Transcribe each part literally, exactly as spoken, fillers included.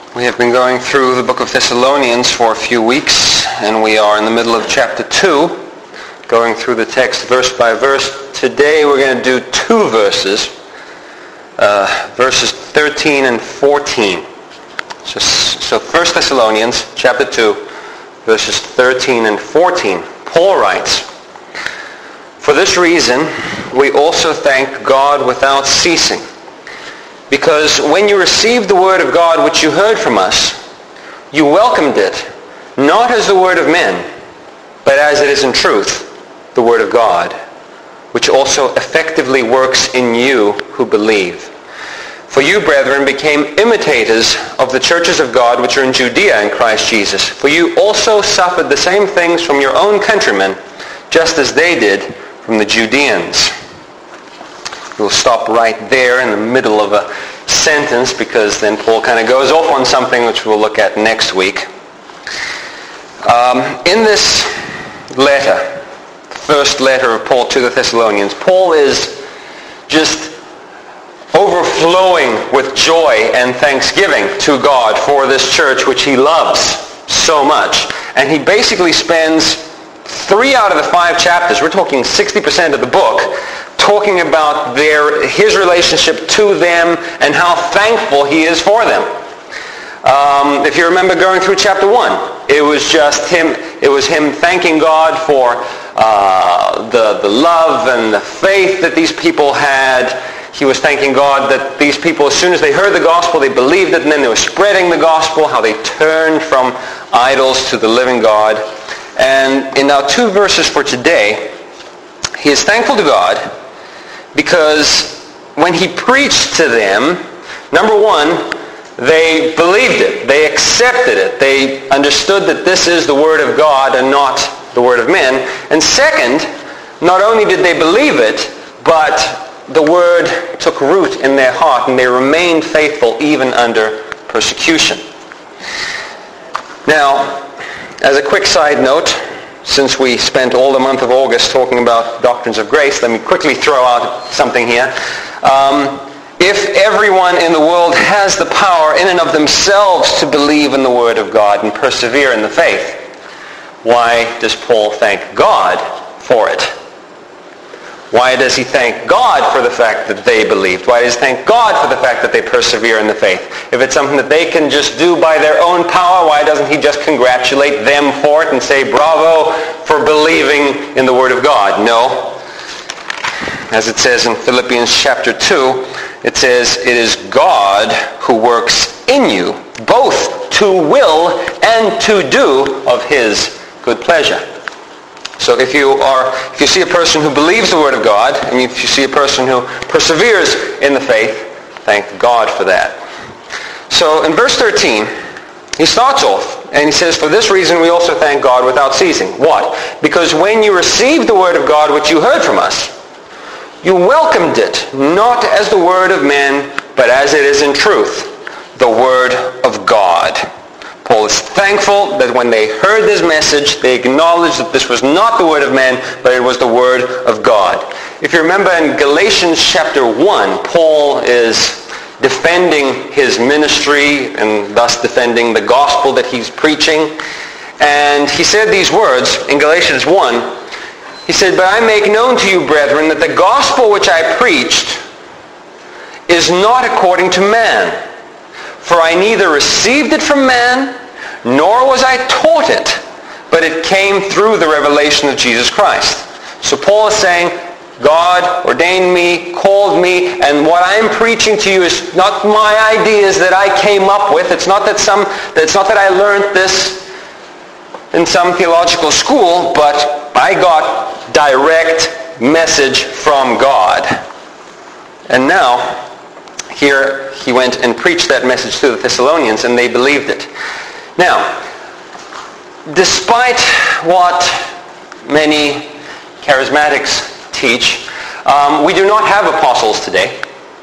We have been going through the book of Thessalonians for a few weeks, and we are in the middle of chapter two, going through the text verse by verse. Today we're going to do two verses, uh, verses thirteen and fourteen. So, so First Thessalonians chapter two, verses thirteen and fourteen. Paul writes, "For this reason we also thank God without ceasing, because when you received the word of God which you heard from us, you welcomed it, not as the word of men, but as it is in truth, the word of God, which also effectively works in you who believe. For you, brethren, became imitators of the churches of God which are in Judea in Christ Jesus. For you also suffered the same things from your own countrymen, just as they did from the Judeans." We'll stop right there in the middle of a sentence, because then Paul kind of goes off on something which we'll look at next week. Um, in this letter, first letter of Paul to the Thessalonians, Paul is just overflowing with joy and thanksgiving to God for this church which he loves so much. And he basically spends three out of the five chapters, we're talking sixty percent of the book, talking about their his relationship to them and how thankful he is for them. Um, if you remember going through chapter one, it was just him. It was him thanking God for uh, the the love and the faith that these people had. He was thanking God that these people, as soon as they heard the gospel, they believed it, and then they were spreading the gospel. How they turned from idols to the living God. And in our two verses for today, he is thankful to God because when he preached to them, number one, they believed it. They accepted it. They understood that this is the word of God and not the word of men. And second, not only did they believe it, but the word took root in their heart and they remained faithful even under persecution. Now, as a quick side note, since we spent all the month of August talking about doctrines of grace, let me quickly throw out something here. Um, if everyone in the world has the power in and of themselves to believe in the Word of God and persevere in the faith, why does Paul thank God for it? Why does he thank God for the fact that they believed? Why does he thank God for the fact that they persevere in the faith? If it's something that they can just do by their own power, why doesn't he just congratulate them for it and say, bravo for believing in the Word of God? No. As it says in Philippians chapter two, it says, "It is God who works in you, both to will and to do of his good pleasure." So if you are, if you see a person who believes the Word of God, and if you see a person who perseveres in the faith, thank God for that. So in verse thirteen, he starts off, and he says, "For this reason we also thank God without ceasing." What? Because when you received the Word of God which you heard from us, you welcomed it, not as the word of men, but as it is in truth, the Word of God. Paul is thankful that when they heard this message, they acknowledged that this was not the word of man, but it was the word of God. If you remember in Galatians chapter one, Paul is defending his ministry and thus defending the gospel that he's preaching. And he said these words in Galatians one. He said, "But I make known to you, brethren, that the gospel which I preached is not according to man. For I neither received it from man, nor was I taught it, but it came through the revelation of Jesus Christ." So Paul is saying, God ordained me, called me, and what I'm preaching to you is not my ideas that I came up with. It's not that some, it's not that I learned this in some theological school, but I got direct message from God. And now, here he went and preached that message to the Thessalonians, and they believed it. Now, despite what many charismatics teach, um, we do not have apostles today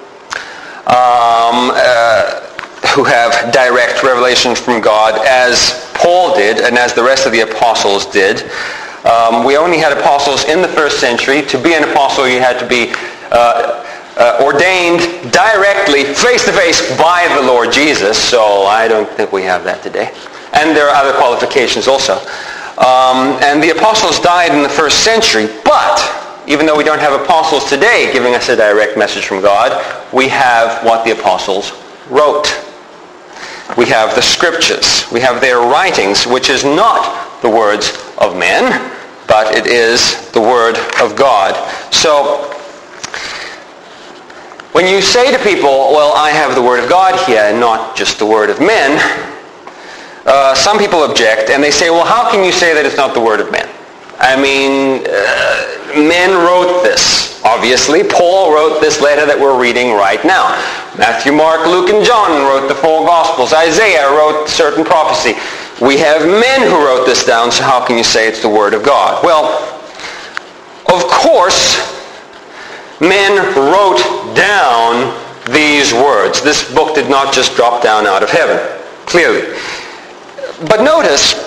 um, uh, who have direct revelations from God as Paul did and as the rest of the apostles did. Um, we only had apostles in the first century. To be an apostle, you had to be uh, uh, ordained directly, face-to-face by the Lord Jesus. So I don't think we have that today. And there are other qualifications also. Um, and the apostles died in the first century, but even though we don't have apostles today giving us a direct message from God, we have what the apostles wrote. We have the scriptures. We have their writings, which is not the words of men, but it is the word of God. So when you say to people, well, I have the word of God here and not just the word of men, uh, some people object and they say, well, how can you say that it's not the word of men? I mean, uh, men wrote this. Obviously, Paul wrote this letter that we're reading right now. Matthew, Mark, Luke, and John wrote the four Gospels. Isaiah wrote certain prophecy. We have men who wrote this down, so how can you say it's the Word of God? Well, of course, men wrote down these words. This book did not just drop down out of heaven, clearly. But notice,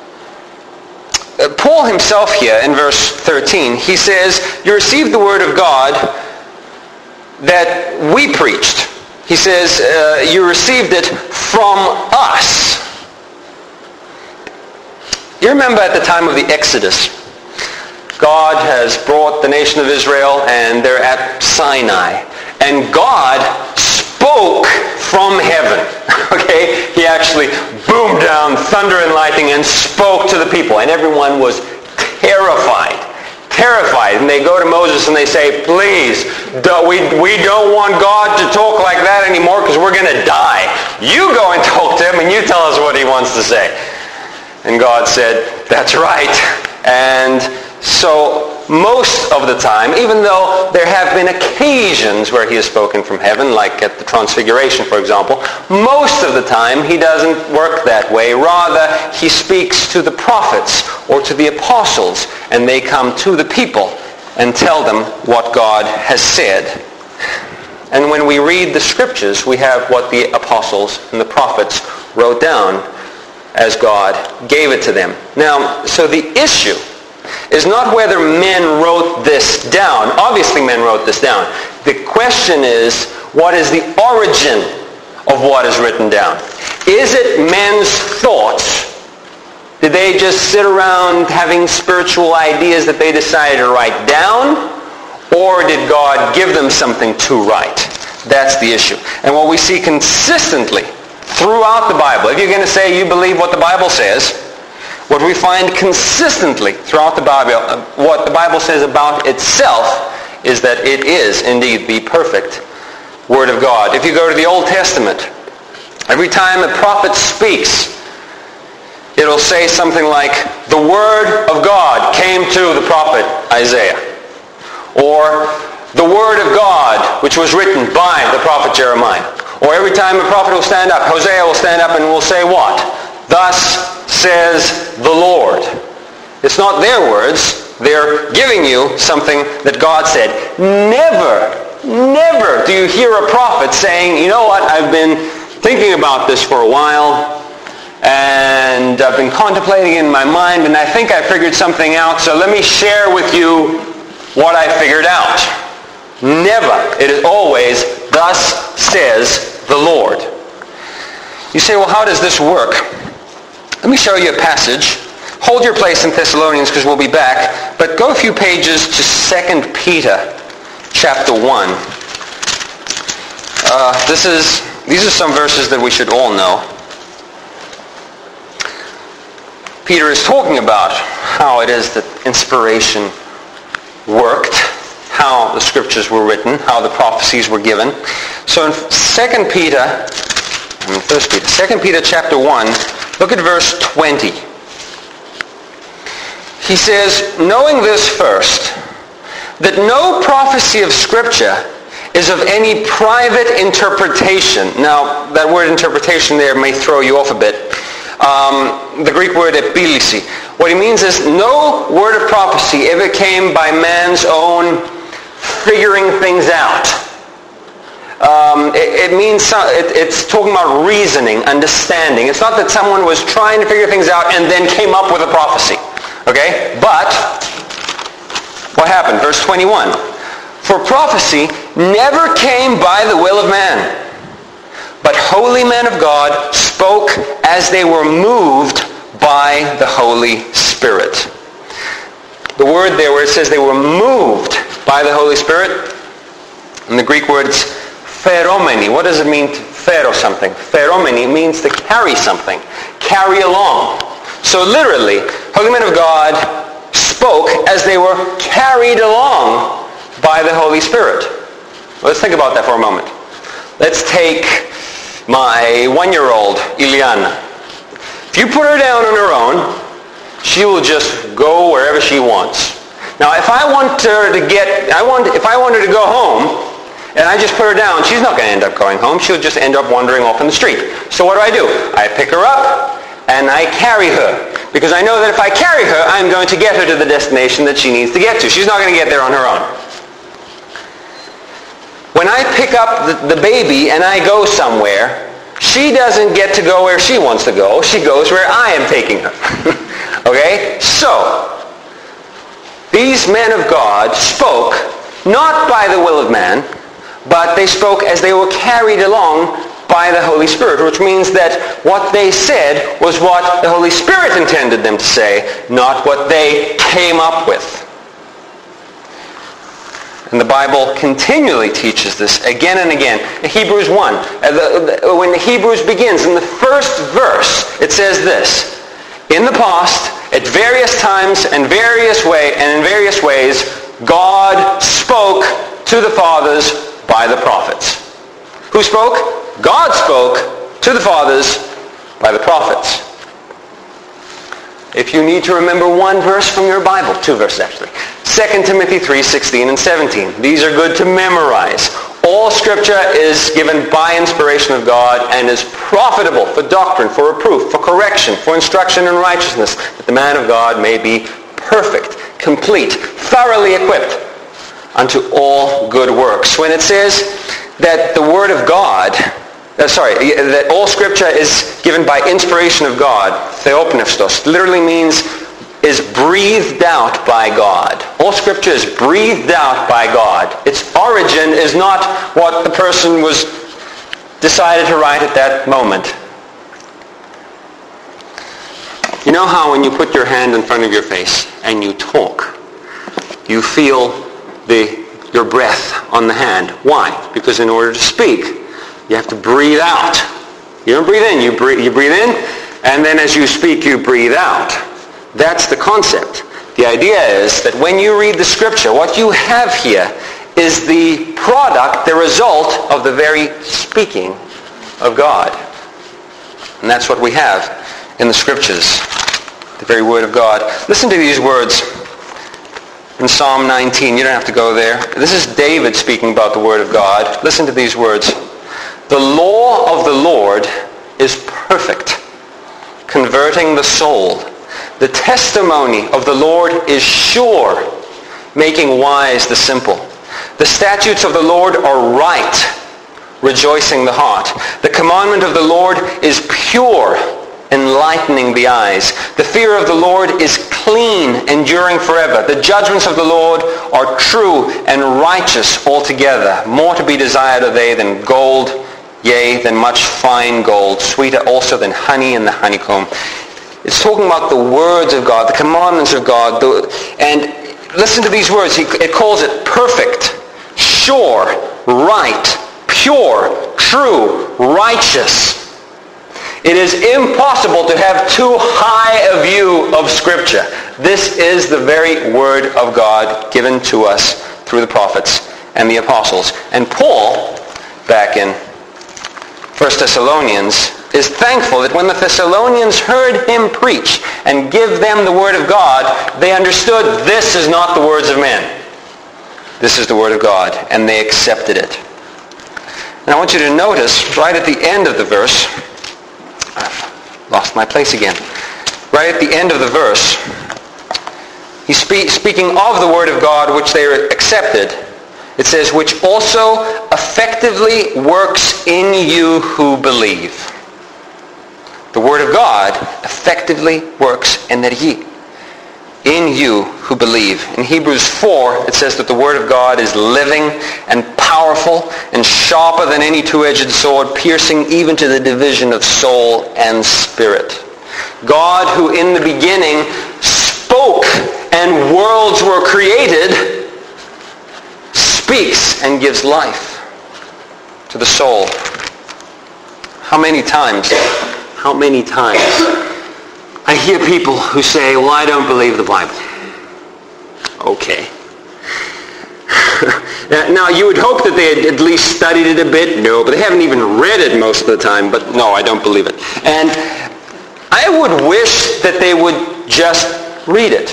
Paul himself here in verse thirteen, he says, you received the word of God that we preached. He says, uh, you received it from us. You remember at the time of the Exodus, God has brought the nation of Israel and they're at Sinai. And God spoke from heaven. Okay? He actually boomed down thunder and lightning and spoke to the people. And everyone was terrified. Terrified. And they go to Moses and they say, please, do, we, we don't want God to talk like that anymore because we're going to die. You go and talk to him and you tell us what he wants to say. And God said, that's right. And so most of the time, even though there have been occasions where he has spoken from heaven, like at the Transfiguration, for example, most of the time he doesn't work that way. Rather, he speaks to the prophets or to the apostles, and they come to the people and tell them what God has said. And when we read the scriptures, we have what the apostles and the prophets wrote down as God gave it to them. Now, so the issue is not whether men wrote this down. Obviously men wrote this down. The question is, what is the origin of what is written down? Is it men's thoughts? Did they just sit around having spiritual ideas that they decided to write down? Or did God give them something to write? That's the issue. And what we see consistently throughout the Bible, if you're going to say you believe what the Bible says, what we find consistently throughout the Bible, what the Bible says about itself, is that it is indeed the perfect Word of God. If you go to the Old Testament, every time a prophet speaks, it'll say something like, the Word of God came to the prophet Isaiah. Or, the Word of God, which was written by the prophet Jeremiah. Or every time a prophet will stand up, Hosea will stand up and will say what? Thus says the Lord. It's not their words. They're giving you something that God said. Never, never do you hear a prophet saying, you know what, I've been thinking about this for a while, and I've been contemplating in my mind, and I think I figured something out, so let me share with you what I figured out. Never. It is always, thus says the Lord. You say, well, how does this work? Let me show you a passage. Hold your place in Thessalonians because we'll be back. But go a few pages to Second Peter chapter one. Uh, this is, these are some verses that we should all know. Peter is talking about how it is that inspiration worked, how the scriptures were written, how the prophecies were given. So in Second Peter, I mean First Peter, Second Peter chapter one, look at verse twenty. He says, knowing this first, that no prophecy of Scripture is of any private interpretation. Now, that word interpretation there may throw you off a bit. Um, the Greek word epilisi. What he means is no word of prophecy ever came by man's own figuring things out. Um, it, it means it, it's talking about reasoning, understanding. It's not that someone was trying to figure things out and then came up with a prophecy. Okay? But what happened? Verse twenty-one. For prophecy never came by the will of man, but holy men of God spoke as they were moved by the Holy Spirit. The word there where it says they were moved by the Holy Spirit, in the Greek word it's pheromeni. What does it mean to phero something? Pheromeni means to carry something, carry along. So literally, holy men of God spoke as they were carried along by the Holy Spirit. Let's think about that for a moment. Let's take my one-year-old, Iliana. If you put her down on her own, she will just go wherever she wants. Now, if I want her to get, I want, if I want her to go home, and I just put her down, she's not going to end up going home. She'll just end up wandering off in the street. So what do I do? I pick her up, and I carry her. Because I know that if I carry her, I'm going to get her to the destination that she needs to get to. She's not going to get there on her own. When I pick up the, the baby and I go somewhere, she doesn't get to go where she wants to go. She goes where I am taking her. Okay? So, these men of God spoke not by the will of man, but they spoke as they were carried along by the Holy Spirit, which means that what they said was what the Holy Spirit intended them to say, not what they came up with. And the Bible continually teaches this again and again. In Hebrews one, when Hebrews begins, in the first verse, it says this: in the past, at various times and various way and in various ways, God spoke to the fathers by the prophets. Who spoke? God spoke to the fathers by the prophets. If you need to remember one verse from your Bible, two verses actually, Second Timothy three, sixteen and seventeen. These are good to memorize. All Scripture is given by inspiration of God and is profitable for doctrine, for reproof, for correction, for instruction in righteousness, that the man of God may be perfect, complete, thoroughly equipped unto all good works. When it says that the Word of God, uh, sorry, that all Scripture is given by inspiration of God, theopneustos, literally means is breathed out by God. All Scripture is breathed out by God. Its origin is not what the person was decided to write at that moment. You know how when you put your hand in front of your face and you talk, you feel the your breath on the hand. Why? Because in order to speak, you have to breathe out. You don't breathe in, you breathe, you breathe in, and then as you speak, you breathe out. That's the concept. The idea is that when you read the Scripture, what you have here is the product, the result of the very speaking of God. And that's what we have in the Scriptures, the very Word of God. Listen to these words in Psalm nineteen. You don't have to go there. This is David speaking about the Word of God. Listen to these words. The law of the Lord is perfect, converting the soul. The testimony of the Lord is sure, making wise the simple. The statutes of the Lord are right, rejoicing the heart. The commandment of the Lord is pure, enlightening the eyes. The fear of the Lord is clean, enduring forever. The judgments of the Lord are true and righteous altogether. More to be desired are they than gold, yea, than much fine gold, sweeter also than honey in the honeycomb. It's talking about the words of God, the commandments of God. The, and listen to these words. He, it calls it perfect, sure, right, pure, true, righteous. It is impossible to have too high a view of Scripture. This is the very Word of God given to us through the prophets and the apostles. And Paul, back in First Thessalonians, is thankful that when the Thessalonians heard him preach and give them the Word of God, they understood this is not the words of men. This is the Word of God, and they accepted it. And I want you to notice right at the end of the verse, I've lost my place again. Right at the end of the verse, he's spe- speaking of the Word of God which they accepted. It says, which also effectively works in you who believe. The Word of God effectively works in that ye. in you who believe. In Hebrews four, it says that the Word of God is living and powerful and sharper than any two-edged sword, piercing even to the division of soul and spirit. God, who in the beginning spoke and worlds were created, speaks and gives life to the soul. How many times, how many times I hear people who say, well, I don't believe the Bible. Okay. Now, you would hope that they had at least studied it a bit. No, but they haven't even read it most of the time. But no, I don't believe it. And I would wish that they would just read it.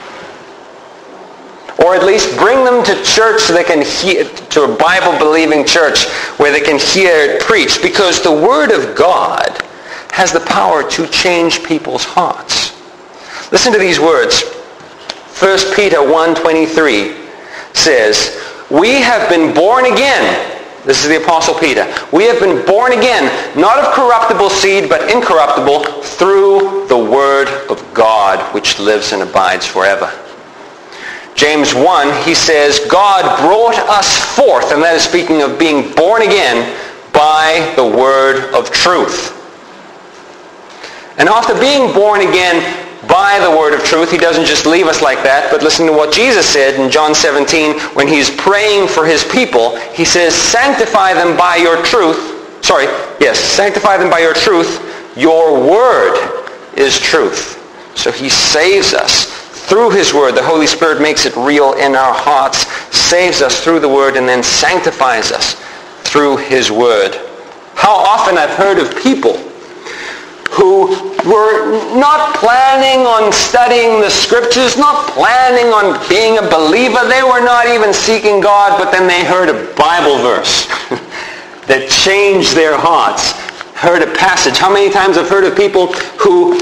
Or at least bring them to church so they can hear, to a Bible-believing church where they can hear it preached. Because the Word of God has the power to change people's hearts. Listen to these words. First Peter one twenty-three says, we have been born again. This is the Apostle Peter. We have been born again, not of corruptible seed, but incorruptible, through the Word of God, which lives and abides forever. James one, he says, God brought us forth, and that is speaking of being born again, by the word of truth. And after being born again by the word of truth, he doesn't just leave us like that, but listen to what Jesus said in John seventeen when he's praying for his people. He says, sanctify them by your truth. Sorry, yes, sanctify them by your truth. Your word is truth. So he saves us through his word. The Holy Spirit makes it real in our hearts, saves us through the word, and then sanctifies us through his word. How often I've heard of people who were not planning on studying the scriptures, not planning on being a believer. They were not even seeking God, but then they heard a Bible verse that changed their hearts. Heard a passage. How many times I've heard of people who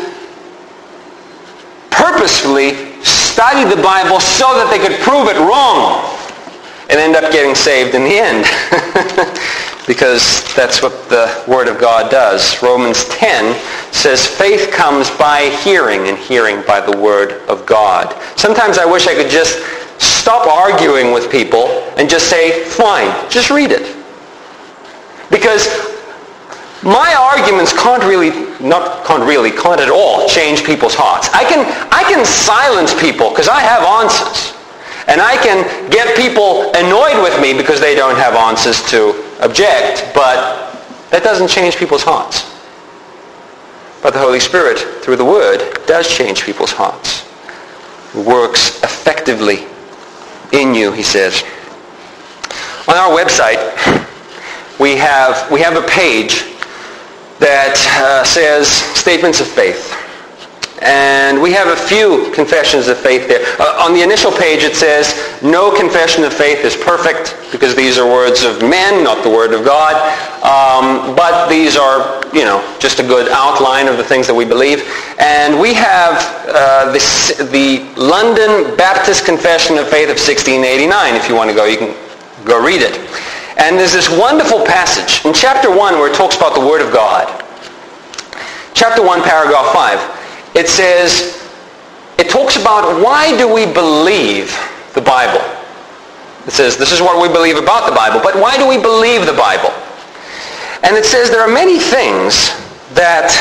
purposefully studied the Bible so that they could prove it wrong and end up getting saved in the end. Because that's what the Word of God does. Romans ten says faith comes by hearing, and hearing by the Word of God. Sometimes I wish I could just stop arguing with people and just say, fine, just read it. Because my arguments can't really, not can't really, can't at all change people's hearts. I can, I can silence people because I have answers. And I can get people annoyed with me because they don't have answers to object, but that doesn't change people's hearts. But the Holy Spirit, through the Word, does change people's hearts. Works effectively in you, he says. On our website, we have, we have a page that uh, says Statements of Faith. And we have a few confessions of faith there. Uh, on the initial page it says, no confession of faith is perfect, because these are words of men, not the Word of God. Um, but these are, you know, just a good outline of the things that we believe. And we have uh, this, the London Baptist Confession of Faith of sixteen eighty-nine. If you want to go, you can go read it. And there's this wonderful passage in chapter one where it talks about the Word of God. Chapter one, paragraph five. It says, it talks about why do we believe the Bible. It says, this is what we believe about the Bible, but why do we believe the Bible? And it says there are many things that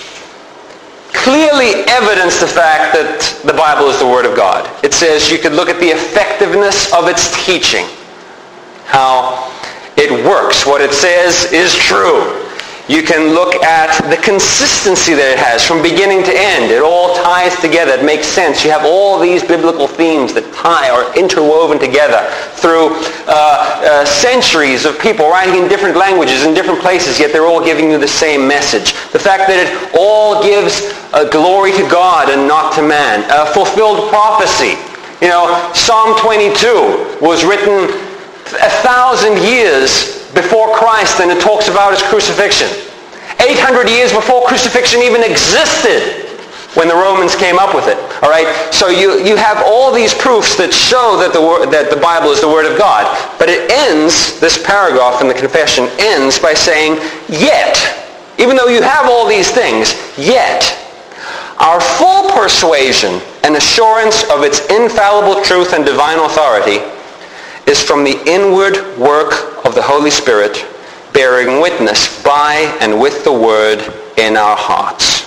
clearly evidence the fact that the Bible is the Word of God. It says you could look at the effectiveness of its teaching, how it works, what it says is true. You can look at the consistency that it has from beginning to end. It all ties together. It makes sense. You have all these biblical themes that tie or interwoven together through uh, uh, centuries of people writing in different languages in different places, yet they're all giving you the same message. The fact that it all gives uh, glory to God and not to man. Uh, fulfilled prophecy. You know, Psalm twenty-two was written a thousand years before Christ, and it talks about his crucifixion. eight hundred years before crucifixion even existed when the Romans came up with it. All right? So you, you have all these proofs that show that the, that the Bible is the Word of God. But it ends, this paragraph in the confession ends by saying, yet, even though you have all these things, yet, Our full persuasion and assurance of its infallible truth and divine authority is from the inward work of the Holy Spirit, bearing witness by and with the word in our hearts.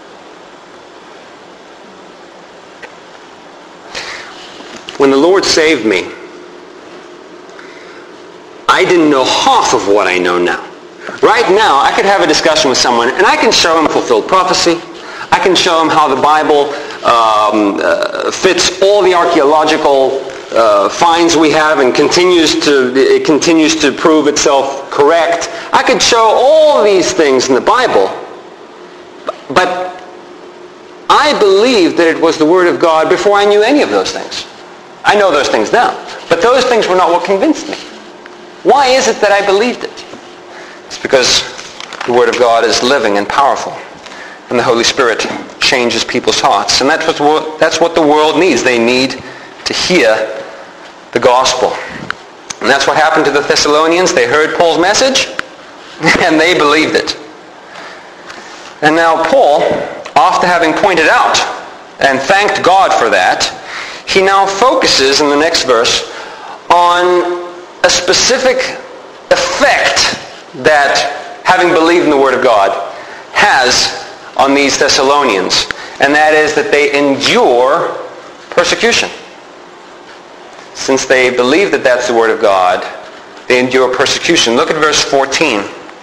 When the Lord saved me, I didn't know half of what I know now. Right now, I could have a discussion with someone, and I can show him fulfilled prophecy. I can show him how the Bible um, uh, fits all the archaeological uh, finds we have and continues to it continues to prove itself correct. I could show all these things in the Bible, but I believed that it was the Word of God before I knew any of those things. I know those things now, but those things were not what convinced me. Why is it that I believed it? It's because the Word of God is living and powerful, and the Holy Spirit changes people's hearts. And that's what, that's what the world needs. They need to hear the gospel. And that's what happened to the Thessalonians. They heard Paul's message, and they believed it. And now Paul, after having pointed out and thanked God for that, he now focuses in the next verse on a specific effect that having believed in the Word of God has on these Thessalonians, and that is that they endure persecution. Since they believe that that's the Word of God, they endure persecution. Look at verse fourteen.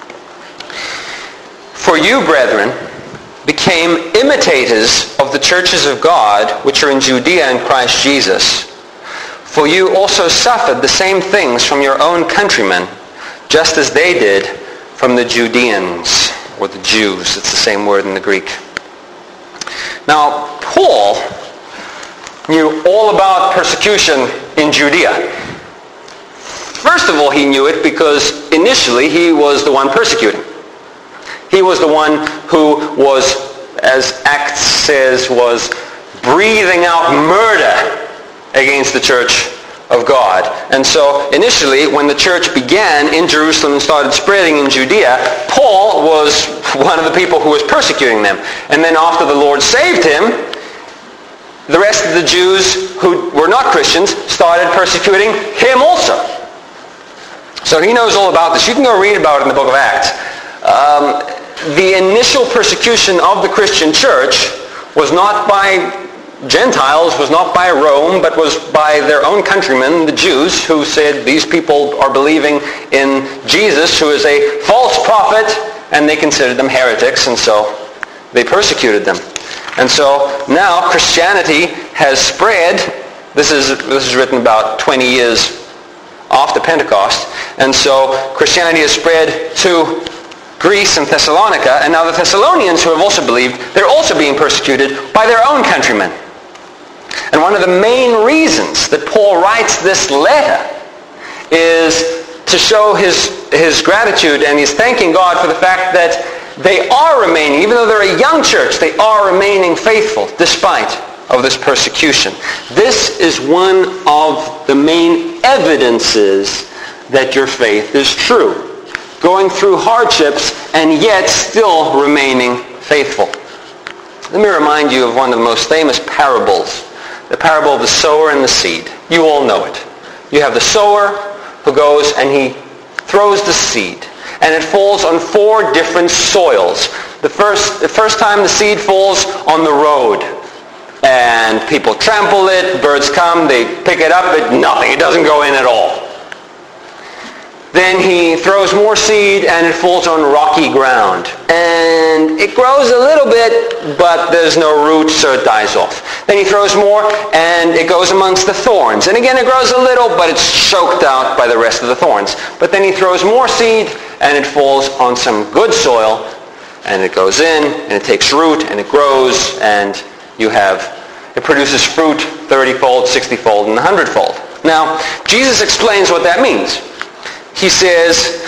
For you, brethren, became imitators of the churches of God which are in Judea in Christ Jesus. For you also suffered the same things from your own countrymen, just as they did from the Judeans, or the Jews. It's the same word in the Greek. Now, Paul knew all about persecution in Judea. First of all, he knew it because initially he was the one persecuting. He was the one who was, as Acts says, was breathing out murder against the church of God. And so initially, when the church began in Jerusalem and started spreading in Judea, Paul was one of the people who was persecuting them. And then after the Lord saved him, the rest of the Jews who were not Christians started persecuting him also. So he knows all about this. You can go read about it in the book of Acts. Um, the initial persecution of the Christian church was not by Gentiles, was not by Rome, but was by their own countrymen, the Jews, who said these people are believing in Jesus, who is a false prophet, and they considered them heretics, and so they persecuted them. And so now Christianity has spread. This is this is written about twenty years after Pentecost, and so Christianity has spread to Greece and Thessalonica, and now the Thessalonians, who have also believed, they're also being persecuted by their own countrymen. And one of the main reasons that Paul writes this letter is to show his, his gratitude, and he's thanking God for the fact that they are remaining, even though they're a young church, they are remaining faithful despite of this persecution. This is one of the main evidences that your faith is true. Going through hardships and yet still remaining faithful. Let me remind you of one of the most famous parables. The parable of the sower and the seed. You all know it. You have the sower who goes and he throws the seed. And it falls on four different soils. The first, the first time the seed falls on the road. And people trample it, birds come, they pick it up, but nothing. It doesn't go in at all. Then he throws more seed and it falls on rocky ground. And it grows a little bit, but there's no roots, so it dies off. Then he throws more and it goes amongst the thorns. And again it grows a little, but it's choked out by the rest of the thorns. But then he throws more seed and it falls on some good soil. And it goes in and it takes root and it grows and you have, it produces fruit thirty-fold, sixty-fold, and one hundred-fold. Now, Jesus explains what that means. He says,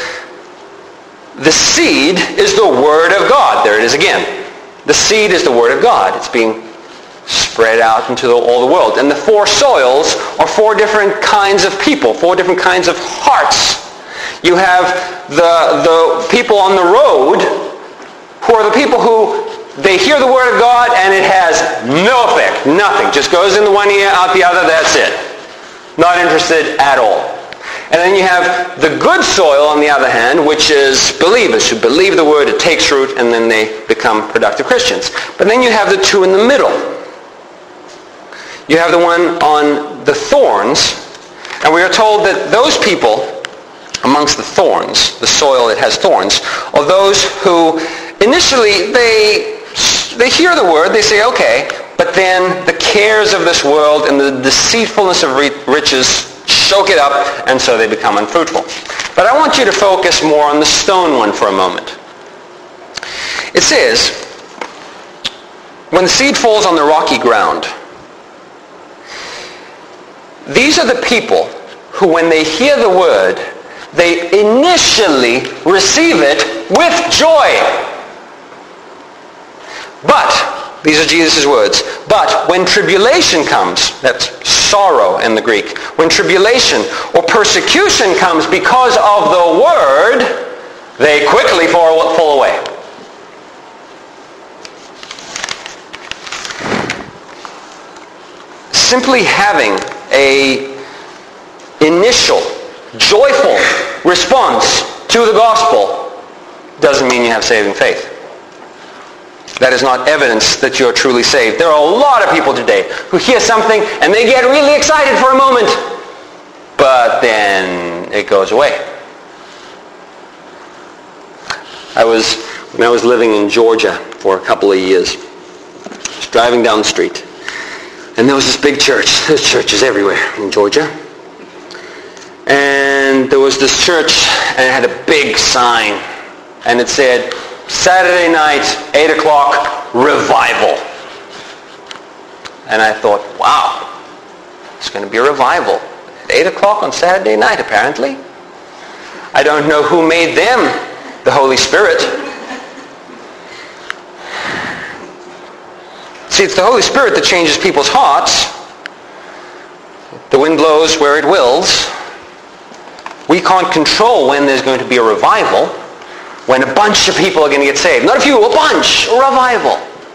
the seed is the Word of God. There it is again. The seed is the Word of God. It's being spread out into the, all the world. And the four soils are four different kinds of people, four different kinds of hearts. You have the, the people on the road who are the people who they hear the Word of God and it has no effect. Nothing. Just goes in the one ear, out the other, that's it. Not interested at all. And then you have the good soil, on the other hand, which is believers who believe the Word, it takes root, and then they become productive Christians. But then you have the two in the middle. You have the one on the thorns, and we are told that those people amongst the thorns, the soil that has thorns, are those who initially they they hear the Word, they say, okay, but then the cares of this world and the deceitfulness of riches choke it up, and so they become unfruitful. But I want you to focus more on the stone one for a moment. It says, when the seed falls on the rocky ground, these are the people who, when they hear the Word, they initially receive it with joy. But, these are Jesus' words, but when tribulation comes, that's sorrow in the Greek, when tribulation or persecution comes because of the Word, they quickly fall, fall away. Simply having a initial, joyful response to the gospel doesn't mean you have saving faith. That is not evidence that you're truly saved. There are a lot of people today who hear something and they get really excited for a moment, but then it goes away. I was, when I was living in Georgia for a couple of years, I was driving down the street, and there was this big church. There's churches everywhere in Georgia. And there was this church, and it had a big sign, and it said, Saturday night, eight o'clock, revival. And I thought, wow, it's going to be a revival at eight o'clock on Saturday night, apparently. I don't know who made them the Holy Spirit. See, it's the Holy Spirit that changes people's hearts. The wind blows where it wills. We can't control when there's going to be a revival, when a bunch of people are going to get saved. Not a few, a bunch, a revival.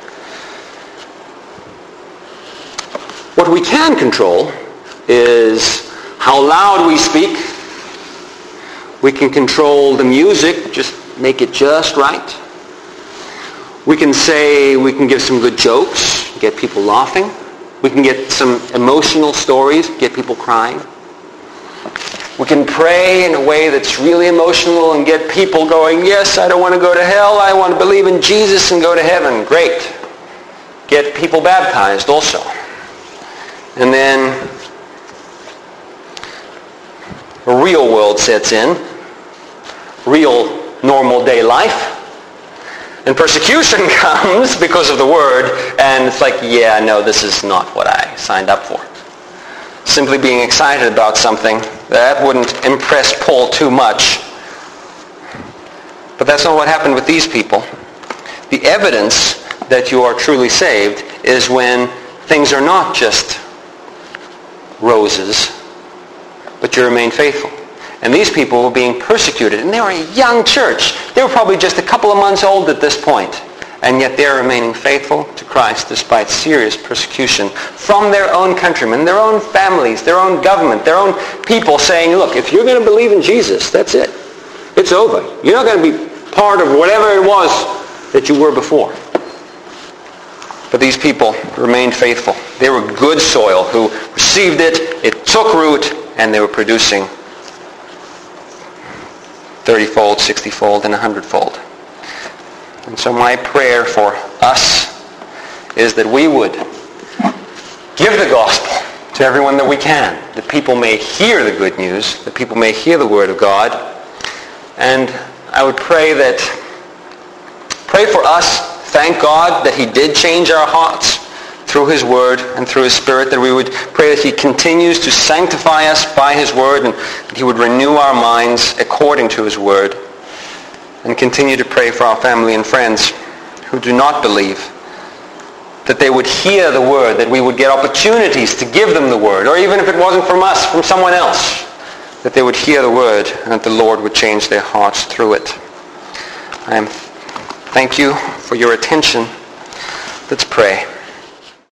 What we can control is how loud we speak. We can control the music, just make it just right. We can say, we can give some good jokes, get people laughing. We can get some emotional stories, get people crying. We can pray in a way that's really emotional and get people going, yes, I don't want to go to hell, I want to believe in Jesus and go to heaven. Great. Get people baptized also. And then a real world sets in, real normal day life, and persecution comes because of the Word, and it's like, yeah, no, this is not what I signed up for. Simply being excited about something, that wouldn't impress Paul too much. But that's not what happened with these people. The evidence that you are truly saved is when things are not just roses, but you remain faithful. And these people were being persecuted, and they were a young church. They were probably just a couple of months old at this point. And yet they're remaining faithful to Christ despite serious persecution from their own countrymen, their own families, their own government, their own people saying, look, if you're going to believe in Jesus, that's it. It's over. You're not going to be part of whatever it was that you were before. But these people remained faithful. They were good soil who received it, it took root, and they were producing thirty-fold, sixty-fold, and one hundred-fold. And so my prayer for us is that we would give the gospel to everyone that we can, that people may hear the good news, that people may hear the Word of God. And I would pray that, pray for us, thank God that He did change our hearts through His Word and through His Spirit, that we would pray that He continues to sanctify us by His Word, and that He would renew our minds according to His Word. And continue to pray for our family and friends who do not believe, that they would hear the Word, that we would get opportunities to give them the Word, or even if it wasn't from us, from someone else, that they would hear the Word and that the Lord would change their hearts through it. I am, thank you for your attention. Let's pray.